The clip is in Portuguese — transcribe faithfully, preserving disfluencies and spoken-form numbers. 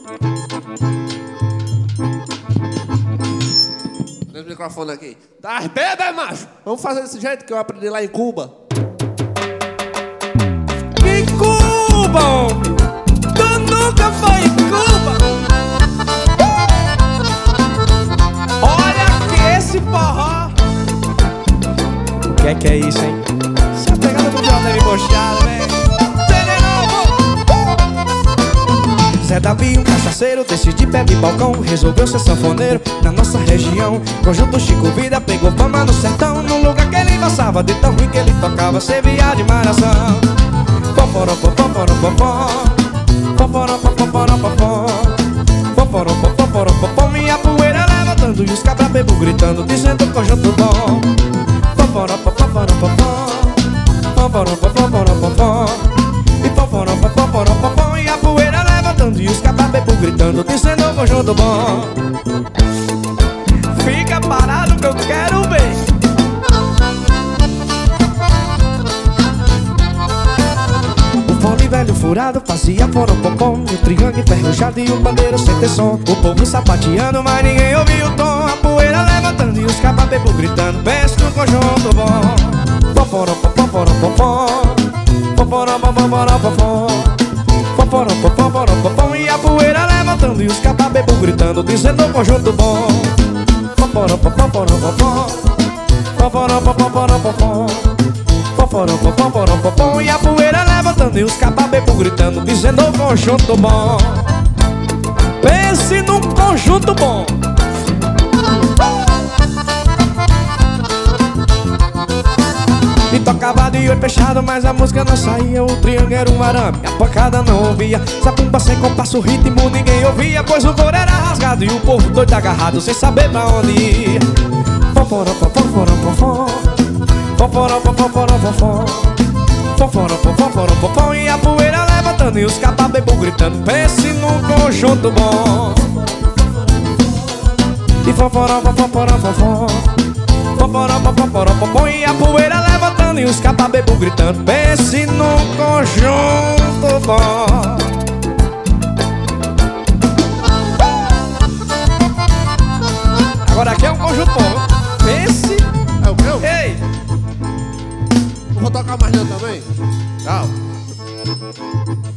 Tem o microfone aqui. Tá bebê, macho? Vamos fazer desse jeito que eu aprendi lá em Cuba. Em Cuba, homem! Tu nunca foi em Cuba! Olha que esse forró! O que é que é isso, hein? Essa pegada do violão me bochada, velho! Zé Davi, um cachaceiro, desse de pé de balcão, resolveu ser sanfoneiro na nossa região. Conjunto Chico Vida pegou fama no sertão, no lugar que ele passava, de tão ruim que ele tocava, servia de malhação. Foforó, foforó, foforó, foforó, foforó, foforó, foforó, foforó, foforó, minha poeira levantando e os cabra bebo gritando, dizendo conjunto bom. Foforó, foforó, foforó, foforó, foforó, foforó, e foforó, foforó, foforó, e a poeira levantando e os cabra bebo gritando, dizendo conjunto bom. Fica parado que eu quero ver. Velho furado fazia poropopom, e o triângulo enferrujado e o bandeiro sem ter som. O povo sapateando, mas ninguém ouvia o tom. A poeira levantando e os cababebos gritando, pensa no conjunto bom. Foforopopopopopom, foforopopopopopom, foforopopopopopom, e a poeira levantando e os cababebos gritando, dizendo o conjunto bom. Foforopopopopopom, foforopopopopopom, foforopopopopopom, e a poeira levantando e os cababebos gritando, dizendo o conjunto bom. Pense num conjunto bom. E tocava de olho fechado, mas a música não saía. O triângulo era um arame, a pancada não ouvia. Zabumba sem compasso, o ritmo ninguém ouvia, pois o coro era rasgado e o povo doido agarrado, sem saber pra onde ia. Foforopopopopopom, foforopopopopopom, foforopopopopopom, e a poeira levantando e os cababebos gritando, pense num conjunto bom. E foforopopopopopom, foforopopopopopom, e a poeira levantando e os cababebos gritando, pense num conjunto bom. Agora aqui é um conjunto bom. Pense. É o meu? Ei! Não vou tocar mais não também? Tchau.